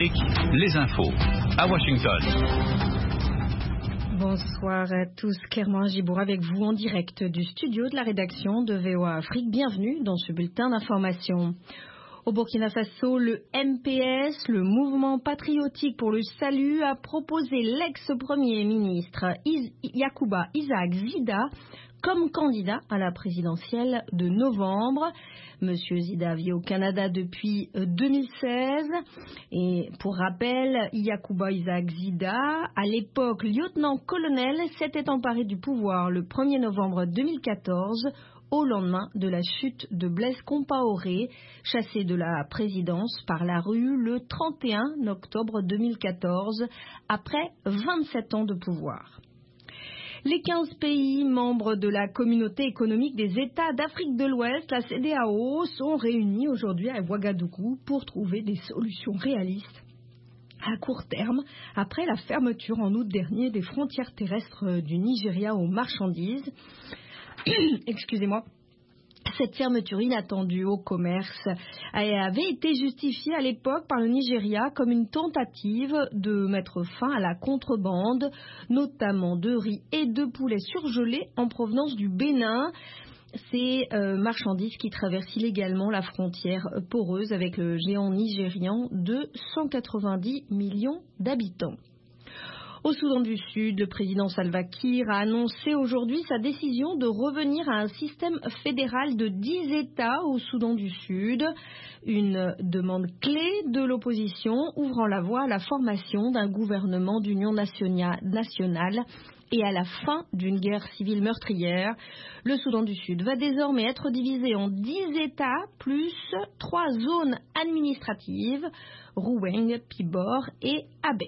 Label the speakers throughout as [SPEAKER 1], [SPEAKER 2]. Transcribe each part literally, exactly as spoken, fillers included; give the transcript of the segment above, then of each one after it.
[SPEAKER 1] Les infos à Washington.
[SPEAKER 2] Bonsoir à tous, Clermont Gibour avec vous en direct du studio de la rédaction de V O A Afrique. Bienvenue dans ce bulletin d'information. Au Burkina Faso, le M P S, le Mouvement patriotique pour le salut, a proposé l'ex-premier ministre Is- Yacouba Isaac Zida comme candidat à la présidentielle de novembre. Monsieur Zida vit au Canada depuis deux mille seize et pour rappel, Yacouba Isaac Zida, à l'époque lieutenant-colonel, s'était emparé du pouvoir le premier novembre deux mille quatorze au lendemain de la chute de Blaise Compaoré, chassé de la présidence par la rue le trente et un octobre deux mille quatorze, après vingt-sept ans de pouvoir. Les quinze pays membres de la communauté économique des États d'Afrique de l'Ouest, la C E D E A O, sont réunis aujourd'hui à Ouagadougou pour trouver des solutions réalistes à court terme après la fermeture en août dernier des frontières terrestres du Nigeria aux marchandises. Excusez-moi. Cette fermeture inattendue au commerce avait été justifiée à l'époque par le Nigeria comme une tentative de mettre fin à la contrebande, notamment de riz et de poulet surgelés en provenance du Bénin. Ces euh, marchandises qui traversent illégalement la frontière poreuse avec le géant nigérian de cent quatre-vingt-dix millions d'habitants. Au Soudan du Sud, le président Salva Kiir a annoncé aujourd'hui sa décision de revenir à un système fédéral de dix États au Soudan du Sud, une demande clé de l'opposition ouvrant la voie à la formation d'un gouvernement d'union nationale et à la fin d'une guerre civile meurtrière. Le Soudan du Sud va désormais être divisé en dix États plus trois zones administratives, Roueng, Pibor et Abyei.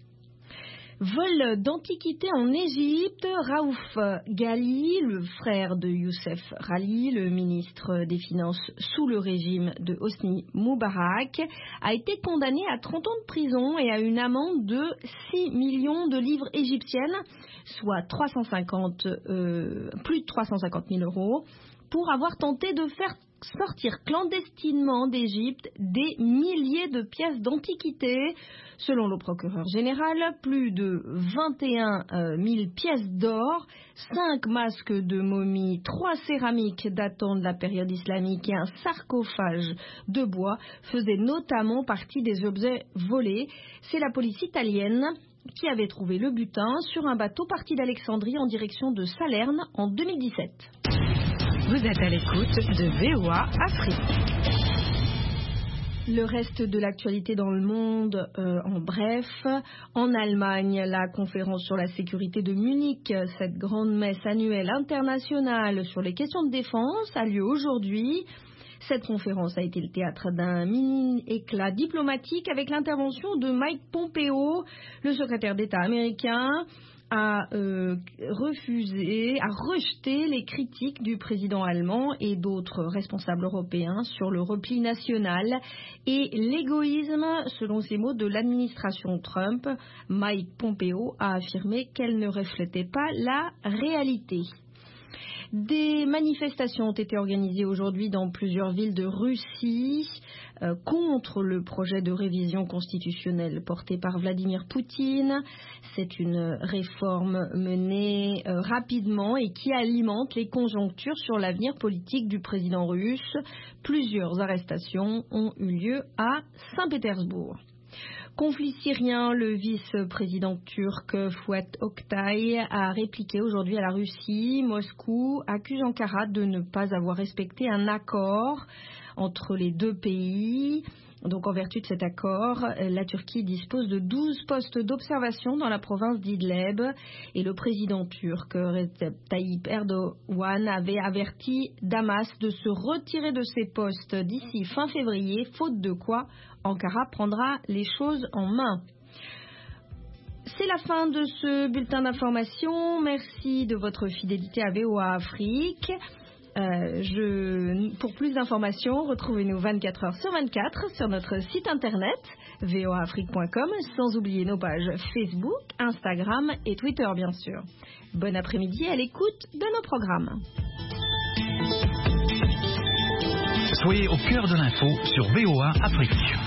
[SPEAKER 2] Vol d'antiquités en Égypte, Raouf Ghali, le frère de Youssef Rali, le ministre des Finances sous le régime de Hosni Moubarak, a été condamné à trente ans de prison et à une amende de six millions de livres égyptiennes, soit trois cent cinquante, euh, plus de trois cent cinquante mille euros, pour avoir tenté de faire sortir clandestinement d'Égypte des milliers de pièces d'antiquités. Selon le procureur général, plus de vingt et un mille pièces d'or, cinq masques de momies, trois céramiques datant de la période islamique et un sarcophage de bois faisaient notamment partie des objets volés. C'est la police italienne qui avait trouvé le butin sur un bateau parti d'Alexandrie en direction de Salerne en deux mille dix-sept.
[SPEAKER 3] Vous êtes à l'écoute de V O A Afrique.
[SPEAKER 2] Le reste de l'actualité dans le monde, euh, en bref. En Allemagne, la conférence sur la sécurité de Munich, cette grande messe annuelle internationale sur les questions de défense, a lieu aujourd'hui. Cette conférence a été le théâtre d'un mini-éclat diplomatique avec l'intervention de Mike Pompeo, le secrétaire d'État américain, a euh, refusé, a rejeté les critiques du président allemand et d'autres responsables européens sur le repli national et l'égoïsme, selon ces mots, de l'administration Trump. Mike Pompeo a affirmé qu'elle ne reflétait pas la réalité. Des manifestations ont été organisées aujourd'hui dans plusieurs villes de Russie euh, contre le projet de révision constitutionnelle porté par Vladimir Poutine. C'est une réforme menée euh, rapidement et qui alimente les conjonctures sur l'avenir politique du président russe. Plusieurs arrestations ont eu lieu à Saint-Pétersbourg. Conflit syrien, le vice-président turc Fouad Oktay a répliqué aujourd'hui à la Russie. Moscou accuse Ankara de ne pas avoir respecté un accord entre les deux pays. Donc en vertu de cet accord, la Turquie dispose de douze postes d'observation dans la province d'Idleb et le président turc Recep Tayyip Erdogan avait averti Damas de se retirer de ses postes d'ici fin février, faute de quoi Ankara prendra les choses en main. C'est la fin de ce bulletin d'information. Merci de votre fidélité à V O A Afrique. Euh, je, pour plus d'informations, retrouvez-nous vingt-quatre heures sur vingt-quatre sur notre site internet v o a afrique point com, sans oublier nos pages Facebook, Instagram et Twitter bien sûr. Bon après-midi à l'écoute de nos programmes.
[SPEAKER 1] Soyez au cœur de l'info sur V O A Afrique.